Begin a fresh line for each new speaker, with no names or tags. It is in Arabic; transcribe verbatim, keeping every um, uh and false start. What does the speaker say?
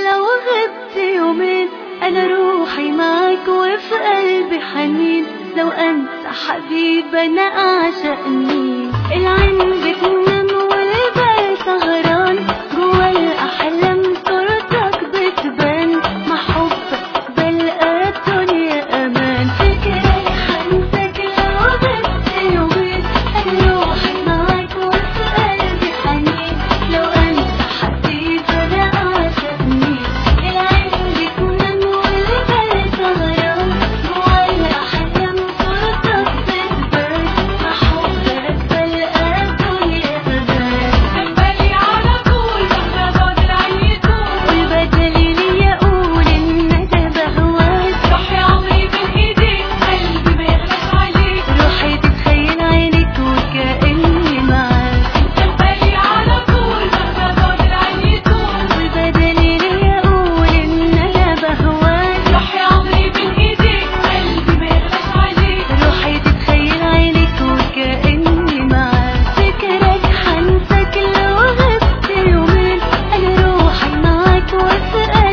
لو غبت يومين أنا روحي معاك وفي قلبي حنين. لو أنسى حبيب أنا أعشق مين؟ العين بتنام والبال سهران جوا الأحلام صورتك بتبان. مع حبك بلقى الدنيا أمان. فكرك حنساك لو غبت يومين أنا روحي معاك وفي قلبي حنين. لو أنسى حبيب أنا أعشق مين؟ العين بتنام والبال سهران جوا الأحلام صورتك بتبان. مع حبك بلقى الدنيا أمان.
بالي على طول مهما بعد العين يطول.
والبدل لي أقول إن أنا بهواك.
روحي عمري بين ايديك قلبي ما يغلاش عليك.
روحي تتخيل عينك وكأني معاك.
بالي على طول مهما بعد العين يطول.
والبدل لي أقول إن أنا بهواك.
روحي عمري بين ايديك قلبي ما يغلاش عليك.
روحي تتخيل عينك وكأني معاك. فكرك حنساك لو غبت يومين أنا روحي معاك وفي